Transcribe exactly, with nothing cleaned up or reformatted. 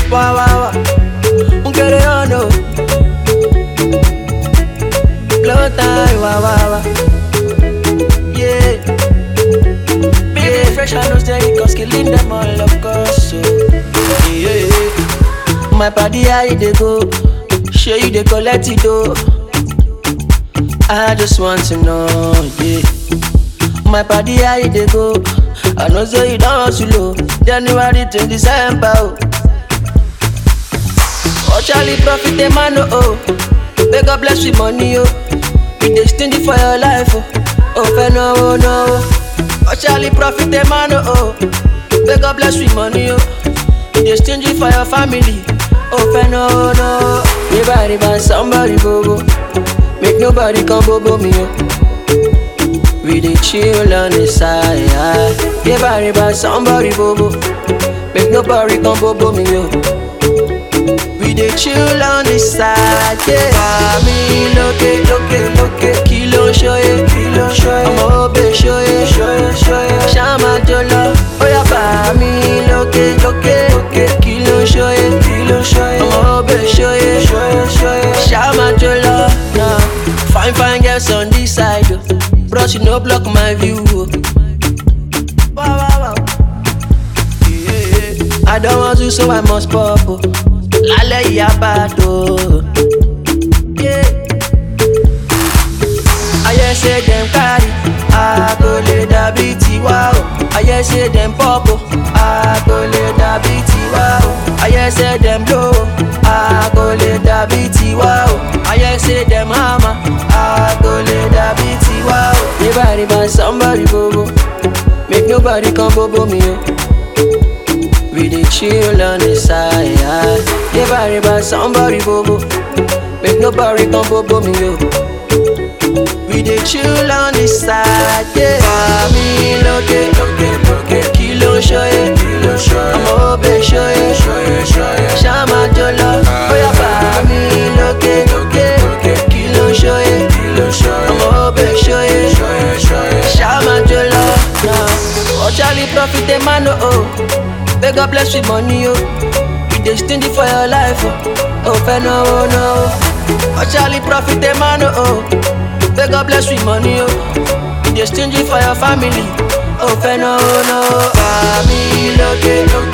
Wow, wow, wow. Get it on, no. Blow time, wow, wow, wow. Yeah. Baby, fresh and no steady, cause killing them all, of course. So, yeah. My body, how they go? Show you they collect it, though. I just want to know, yeah. My body, how they go? I know so you don't hustle low. January to December, oh. Oh, Charlie, profit the man, oh. May God bless with money, oh. Be dey stingy for your life, oh. Oh, fair no, oh, no. Oh, Charlie, profit the man, oh. May God bless with money, oh. Be dey stingy for your family. Oh, fair no, oh, no. Everybody buy somebody, bobo. Make nobody come bobo me, oh. We dey chill on the side. Everybody buy somebody, bobo. Make nobody come bobo me, yo. We dey chill on the side, yeah. Mami, loke, loke, loke. Kilo shoye, kilo shoye. Omo obe shoye, shoye, shoye. Shama jolo, oya mami, loke, loke, loke. Kilo shoye, kilo shoye. Omo obe shoye, shoye, shoye. Shama jolo, nah. Fine, fine girls on this side, oh. Bros, you no block my view. Wow, wow, wow. Yeah, yeah. I don't want to, so I must pop. Oh. Lale ya bado. Yeah. I hear say them carry. I go le da biti wow. I hear say them pop. I go le da biti wow. I hear say them blow. I go le da biti wow. I hear say them hammer. I go le da biti wow. Everybody buy somebody, bobo. Make nobody come bobo me, yo. We dey chill on the side. Everybody buy somebody, bobo. Make nobody come bobo me, yo. We dey chill on the side, yeah. Mami, loke, loke, loke. Kilo shoye, kilo shoye. Omo obe shoye, shoye, shoye. Shama jolo, oya mami, loke, loke, loke. Kilo shoye, kilo shoye. Omo obe shoye, shoye, shoye. Shama jolo, nah. Oh, Charlie, profit the man, oh. May God bless with money, oh. We dey stingy for your life, oh. Oh, fair no, oh, no. Oh, Charlie, profit the man, oh. May God bless with money, oh. We dey stingy for your family. Oh, fair no, oh, no. Mami, loke, loke.